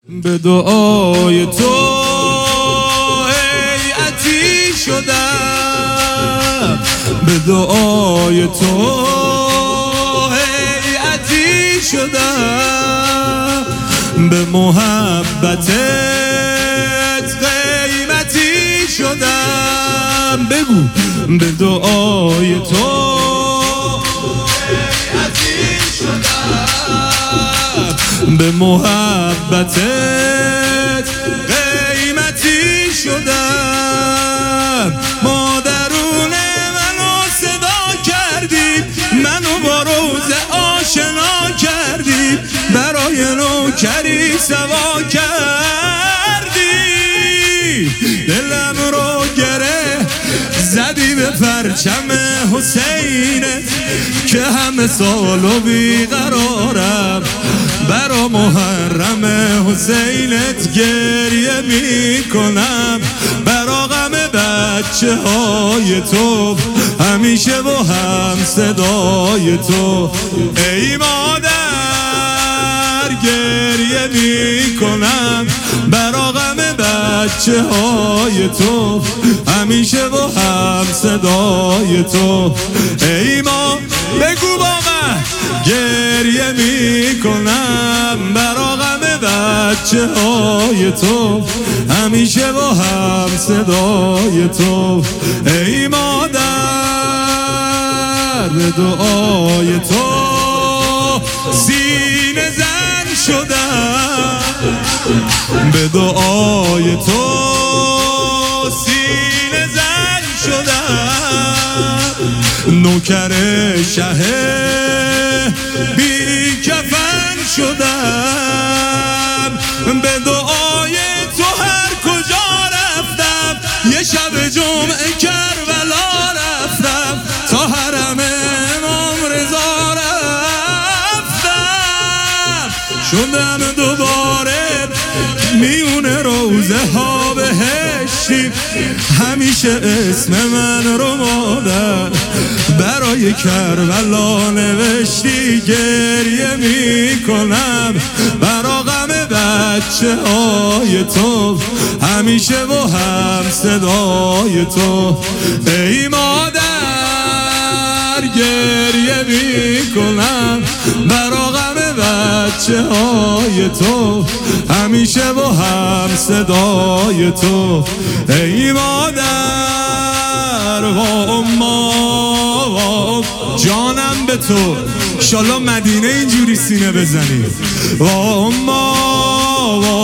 به دعای تو هیئتی شدم، به دعای تو هیئتی شدم، به محبتت قیمتی شدم. بگو به دعای تو هیئتی شدم، به محبتت قیمتی شدم. مادرون منو صدا کردی، منو با روز آشنا کردی، برای نوکری سوا کردی. دلم رو گره زدی به پرچم حسینت که همه سال و بیقرارم. برا محرم حسینت گریه می کنم، برا غم بچه های تو همیشه با هم صدای تو. ای مادر گریه می کنم، برا غم بچه های تو همیشه با هم صدای تو. ای ما بگو با من گریه می کنم، برا غم بچه های تو همیشه با هم صدای تو. ای مادر به دعای تو سینه زن شدم، به دعای تو سینه زن شدم. نوکر شه بی کفن شدم، به دعای تو هر کجا رفتم. یه شب جمعه کربلا رفتم، تا حرم امام رضا رفتم. شدم دوباره میونه روزه ها بهشتی، همیشه اسم من رو مادر برای کربلا نوشتی. گریه می کنم برا غم بچه های تو همیشه با هم صدای تو. ای مادر گریه می کنم برا غم بچه های تو همیشه با هم صدای تو. ای مادر و اما جانم به تو، انشالله مدینه اینجوری سینه بزنی. و اما